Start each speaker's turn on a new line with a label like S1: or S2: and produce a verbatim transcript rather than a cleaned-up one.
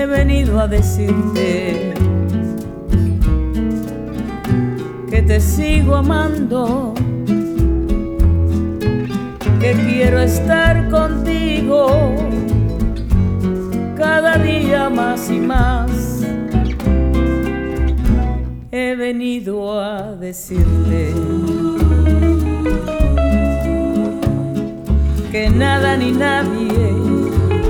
S1: venido a decirte que te sigo amando, que quiero estar contigo cada día más y más. He venido a decirte que nada ni nadie